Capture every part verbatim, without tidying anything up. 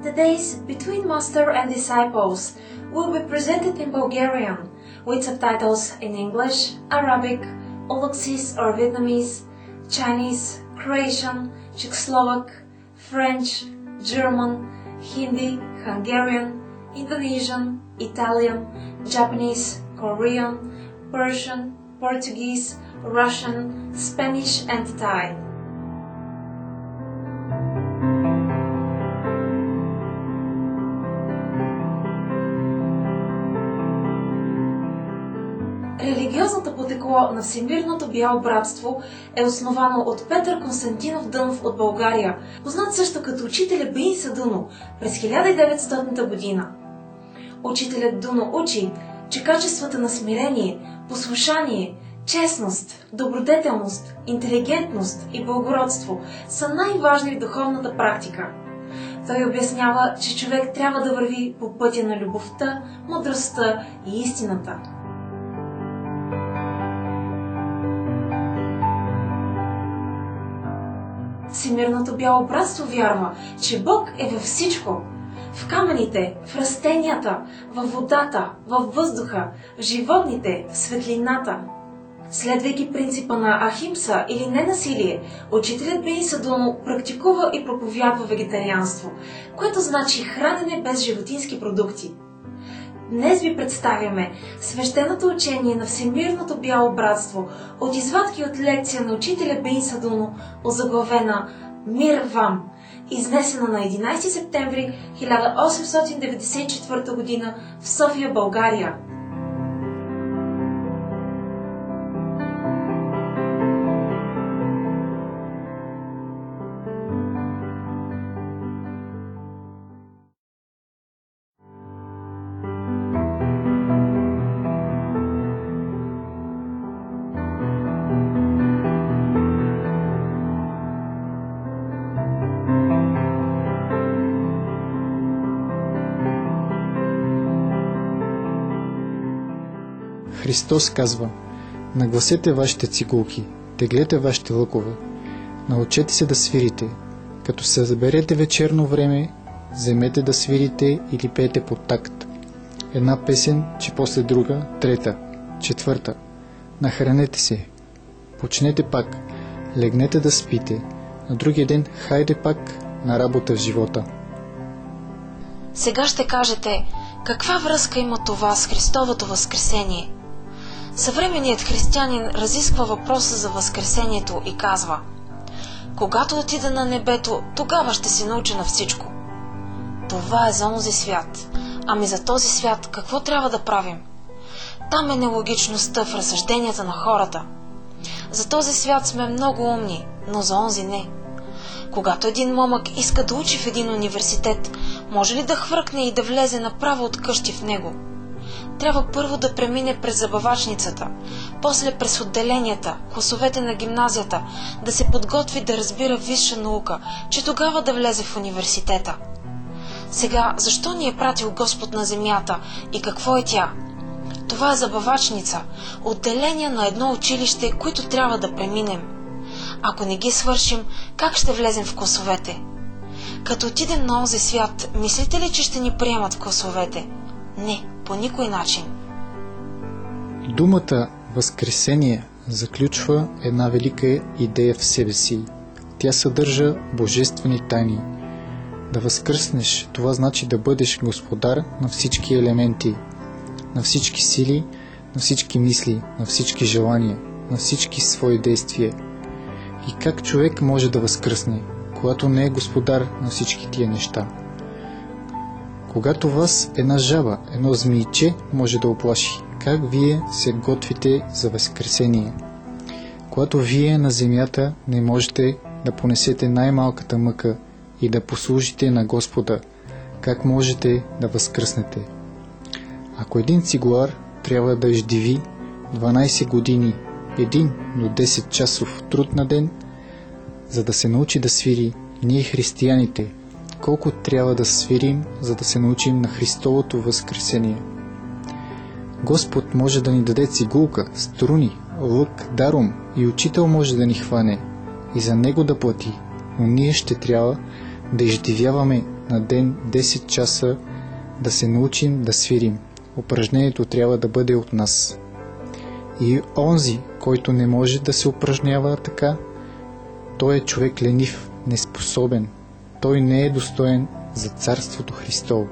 The days between Master and Disciples will be presented in Bulgarian, with subtitles in English, Arabic, Oluxis or Vietnamese, Chinese, Croatian, Czechoslovak, French, German, Hindi, Hungarian, Indonesian, Italian, Japanese, Korean, Persian, Portuguese, Russian, Spanish and Thai. Религиозното потекло на Всемирното бяло братство е основано от Петър Константинов Дънов от България, познат също като учителя Бейнса Дуно през хиляда и деветстотната година. Учителят Дуно учи, че качествата на смирение, послушание, честност, добродетелност, интелигентност и благородство са най-важни в духовната практика. Той обяснява, че човек трябва да върви по пътя на любовта, мъдростта и истината. Всемирното бяло братство вярва, че Бог е във всичко. В камъните, в растенията, във водата, във въздуха, в животните, в светлината. Следвайки принципа на Ахимса или ненасилие, учителят Бейнса Дуно практикува и проповядва вегетарианство, което значи хранене без животински продукти. Днес ви представяме свещеното учение на Всемирното бяло братство от извадки от лекция на учителя Бейнса Дуно, озаглавена «Мир вам», изнесена на единайсети септември хиляда осемстотин деветдесет и четвърта година в София, България. Христос казва: нагласете вашите цигулки, теглете вашите лъкове, научете се да свирите, като се заберете вечерно време, вземете да свирите или пеете по такт. Една песен, че после друга, трета, четвърта. Нахранете се, почнете пак, легнете да спите, на другия ден хайде пак на работа в живота. Сега ще кажете, каква връзка има това с Христовото възкресение? Съвременният християнин разисква въпроса за възкресението и казва: когато отида на небето, тогава ще се науча на всичко. Това е за онзи свят. Ами за този свят какво трябва да правим? Там е нелогичността в разсъжденията на хората. За този свят сме много умни, но за онзи не. Когато един момък иска да учи в един университет, може ли да хвъркне и да влезе направо от къщи в него? Трябва първо да премине през забавачницата, после през отделенията, класовете на гимназията, да се подготви да разбира висша наука, че тогава да влезе в университета. Сега, защо ни е пратил Господ на земята и какво е тя? Това е забавачница, отделения на едно училище, които трябва да преминем. Ако не ги свършим, как ще влезем в класовете? Като отидем на онзи свят, мислите ли, че ще ни приемат в класовете? Не, по никой начин. Думата възкресение заключва една велика идея в себе си. Тя съдържа божествени тайни. Да възкръснеш, това значи да бъдеш господар на всички елементи, на всички сили, на всички мисли, на всички желания, на всички свои действия. И как човек може да възкръсне, когато не е господар на всички тия неща? Когато вас една жаба, едно змийче може да оплаши, как вие се готвите за възкресение? Когато вие на земята не можете да понесете най-малката мъка и да послужите на Господа, как можете да възкръснете? Ако един цигулар трябва да издиви дванайсет години, един до десет часов труд на ден, за да се научи да свири, ние християните, колко трябва да свирим, за да се научим на Христовото възкресение? Господ може да ни даде цигулка, струни, лък, даром и учител може да ни хване и за него да плати, но ние ще трябва да издивяваме на ден десет часа, да се научим да свирим. Упражнението трябва да бъде от нас. И онзи, който не може да се упражнява така, той е човек ленив, неспособен. Той не е достоен за Царството Христово.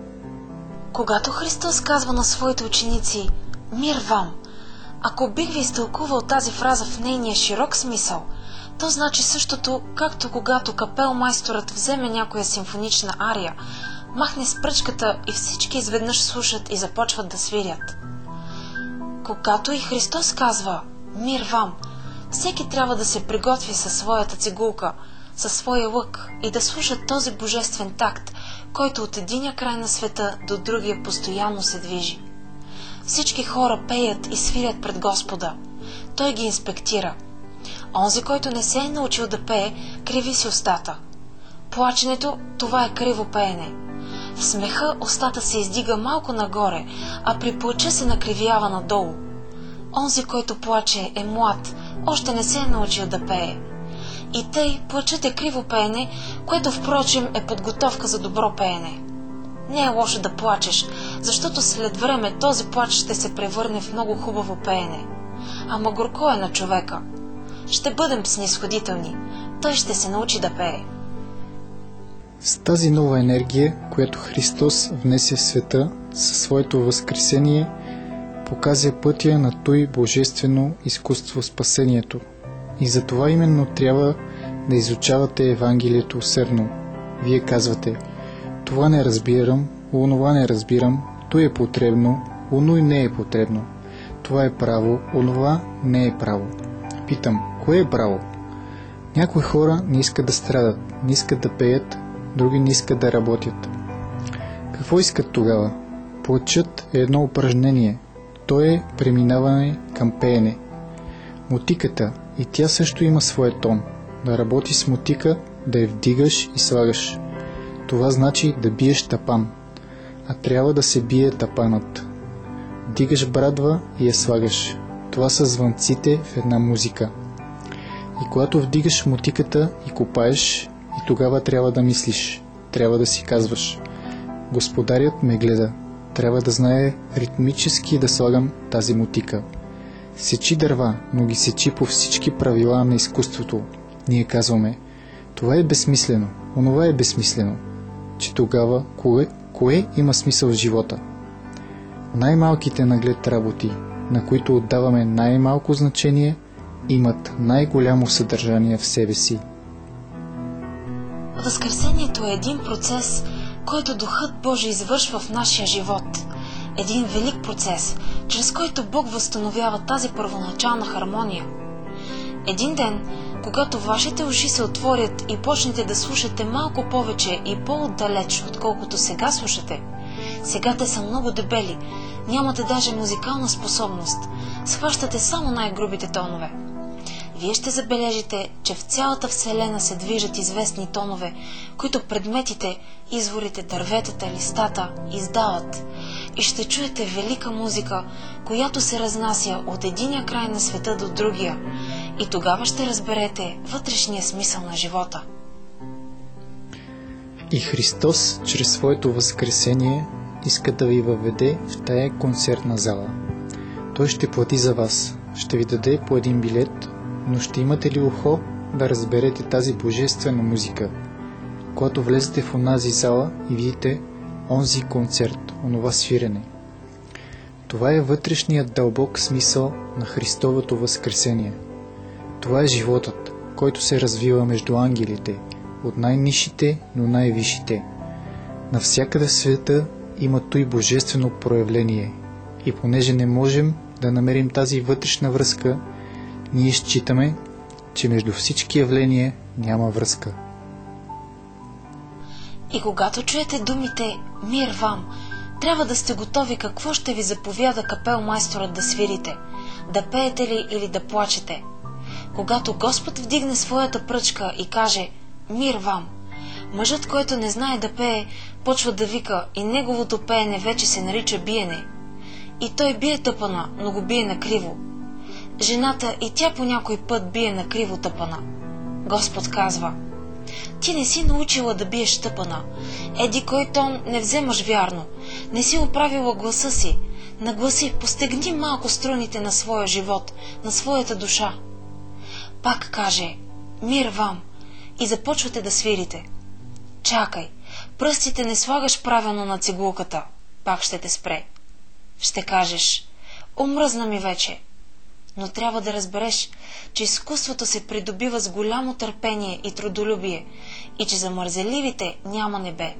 Когато Христос казва на своите ученици «Мир вам», ако бих ви изтълкувал тази фраза в нейния широк смисъл, то значи същото, както когато капелмайсторът вземе някоя симфонична ария, махне спръчката и всички изведнъж слушат и започват да свирят. Когато и Христос казва «Мир вам», всеки трябва да се приготви със своята цигулка, със своя лък и да слуша този божествен такт, който от единия край на света до другия постоянно се движи. Всички хора пеят и свирят пред Господа. Той ги инспектира. Онзи, който не се е научил да пее, криви си устата. Плаченето, това е криво пеене. В смеха устата се издига малко нагоре, а при плача се накривява надолу. Онзи, който плаче, е млад, още не се е научил да пее. И тъй, плачът е криво пеене, което впрочем е подготовка за добро пеене. Не е лошо да плачеш, защото след време този плач ще се превърне в много хубаво пеене. Ама горко е на човека. Ще бъдем снисходителни. Той ще се научи да пее. С тази нова енергия, която Христос внесе в света със своето възкресение, показа пътя на той божествено изкуство спасението. И за това именно трябва да изучавате Евангелието усърдно. Вие казвате: това не разбирам, онова не разбирам, то е потребно, оно и не е потребно. Това е право, онова не е право. Питам, кое е право? Някои хора не искат да страдат, не искат да пеят, други не искат да работят. Какво искат тогава? Плачът е едно упражнение. То е преминаване към пеене. Мотиката, и тя също има своя тон. Да работи с мотика, да я вдигаш и слагаш. Това значи да биеш тапан, а трябва да се бие тапанът. Дигаш брадва и я слагаш. Това са звънците в една музика. И когато вдигаш мотиката и копаеш, и тогава трябва да мислиш, трябва да си казваш: Господарят ме гледа, трябва да знае ритмически да слагам тази мотика. Сечи дърва, но ги сечи по всички правила на изкуството. Ние казваме: това е безсмислено, онова е безсмислено. Че тогава кое, кое има смисъл в живота? Най-малките наглед работи, на които отдаваме най-малко значение, имат най-голямо съдържание в себе си. Възкресението е един процес, който Духът Божий извършва в нашия живот. Един велик процес, чрез който Бог възстановява тази първоначална хармония. Един ден, когато вашите уши се отворят и почнете да слушате малко повече и по-отдалеч, отколкото сега слушате, сега те са много дебели, нямате даже музикална способност, схващате само най-грубите тонове. Вие ще забележите, че в цялата Вселена се движат известни тонове, които предметите, изворите, дърветата, листата издават. И ще чуете велика музика, която се разнася от единия край на света до другия. И тогава ще разберете вътрешния смисъл на живота. И Христос, чрез своето възкресение, иска да ви въведе в тая концертна зала. Той ще плати за вас, ще ви даде по един билет, но ще имате ли ухо да разберете тази божествена музика? Когато влезете в онази зала и видите онзи концерт, онова свирене. Това е вътрешният дълбок смисъл на Христовото възкресение. Това е животът, който се развива между ангелите, от най-нишите до най-висшите. Навсякъде в света има той божествено проявление и понеже не можем да намерим тази вътрешна връзка, ние считаме, че между всички явления няма връзка. И когато чуете думите «Мир вам», трябва да сте готови какво ще ви заповяда капелмайсторът да свирите, да пеете ли или да плачете. Когато Господ вдигне своята пръчка и каже «Мир вам», мъжът, който не знае да пее, почва да вика и неговото пеене вече се нарича биене. И той бие тъпана, но го бие накриво. Жената и тя по някой път бие накриво тъпана. Господ казва: Ти не си научила да биеш тъпана. Еди кой тон не вземаш вярно. Не си оправила гласа си. Нагласи, постегни малко струните на своя живот, на своята душа. Пак каже: мир вам, и започвате да свирите. Чакай, пръстите не слагаш правилно на цигулката, пак ще те спре. Ще кажеш: омръзна ми вече. Но трябва да разбереш, че изкуството се придобива с голямо търпение и трудолюбие и че за мързеливите няма небе.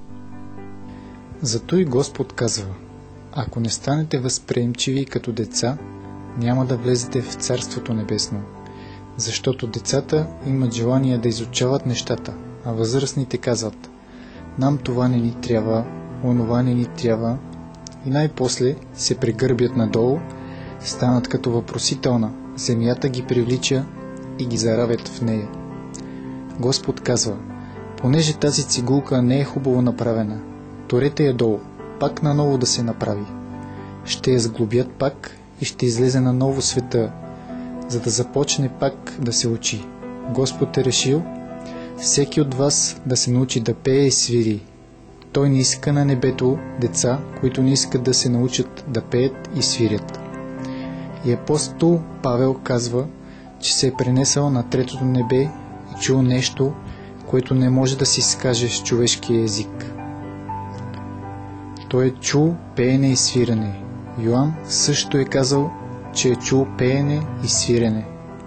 Зато и Господ казва: ако не станете възприемчиви като деца, няма да влезете в Царството Небесно. Защото децата имат желание да изучават нещата, а възрастните казват: нам това не ни трябва, онова не ни трябва, и най-после се прегърбят надолу, станат като въпросителна, земята ги привлича и ги заравят в нея. Господ казва: понеже тази цигулка не е хубаво направена, торете я долу, пак наново да се направи. Ще я сглобят пак и ще излезе наново света, за да започне пак да се учи. Господ е решил всеки от вас да се научи да пее и свири. Той не иска на небето деца, които не искат да се научат да пеят и свирят. И апостол Павел казва, че се е пренесъл на третото небе и чул нещо, което не може да се изкаже с човешкия език. Той е чул пеене и свирене. Йоан също е казал, че е чул пеене и свирене.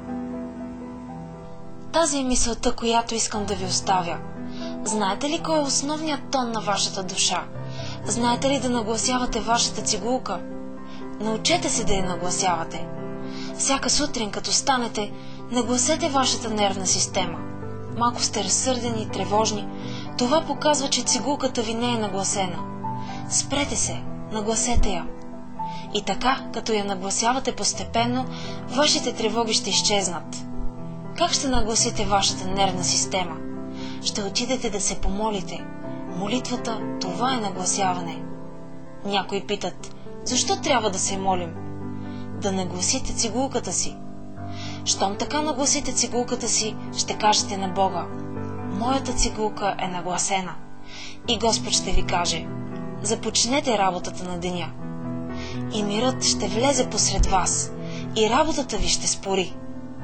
Тази е мисълта, която искам да ви оставя. Знаете ли кой е основният тон на вашата душа? Знаете ли да нагласявате вашата цигулка? Научете се да я нагласявате. Всяка сутрин, като станете, нагласете вашата нервна система. Малко сте разсърдени, тревожни. Това показва, че цигулката ви не е нагласена. Спрете се, нагласете я. И така, като я нагласявате постепенно, вашите тревоги ще изчезнат. Как ще нагласите вашата нервна система? Ще отидете да се помолите. Молитвата, това е нагласяване. Някои питат: защо трябва да се молим? Да нагласите цигулката си. Щом така нагласите цигулката си, ще кажете на Бога: моята цигулка е нагласена. И Господ ще ви каже: започнете работата на деня. И мирът ще влезе посред вас, и работата ви ще спори.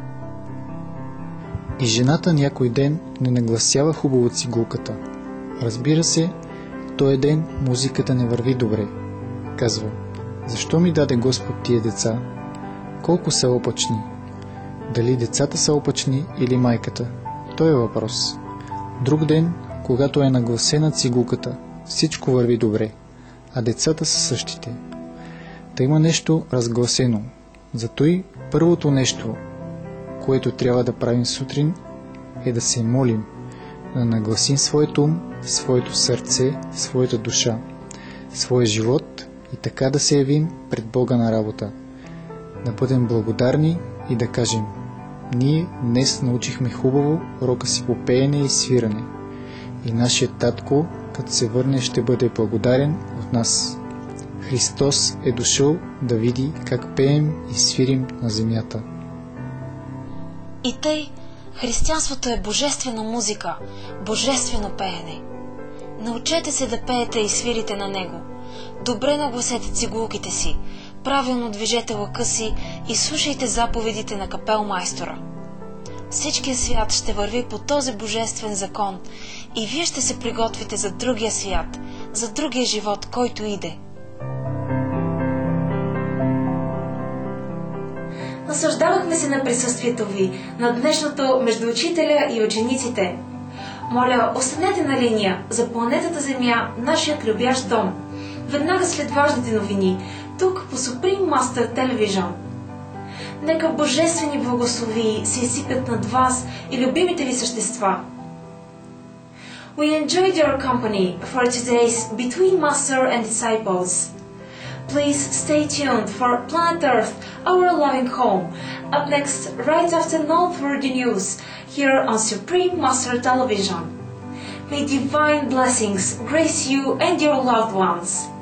И жената някой ден не нагласява хубаво цигулката. Разбира се, този ден музиката не върви добре. Казва: защо ми даде Господ тия деца? Колко са опачни? Дали децата са опачни или майката? Той е въпрос. Друг ден, когато е нагласена цигулката, всичко върви добре, а децата са същите. Та има нещо разгласено. Зато и първото нещо, което трябва да правим сутрин, е да се молим, да нагласим своето ум, своето сърце, своята душа, своя живот и така да се явим пред Бога на работа. Да бъдем благодарни и да кажем: ние днес научихме хубаво урока си по пеене и свиране. И нашият татко, като се върне, ще бъде благодарен от нас. Христос е дошъл да види как пеем и свирим на земята. И тъй, християнството е божествена музика, божествено пеене. Научете се да пеете и свирите на него. Добре нагласете цигулките си, правилно движете лъка си и слушайте заповедите на капелмайстора. Всичкият свят ще върви по този божествен закон и вие ще се приготвите за другия свят, за другия живот, който иде. Наслаждавахме се на присъствието ви, на днешното между учителя и учениците. Моля, останете на линия за планетата Земя, нашият любящ дом. Веднага след важните новини, тук по Supreme Master Television. Нека божествени благослови се изсипят над вас и любимите ви същества. We enjoyed your company for today's Between Master and Disciples. Please stay tuned for Planet Earth, our loving home, up next right after noteworthy news here on Supreme Master Television. May divine blessings grace you and your loved ones.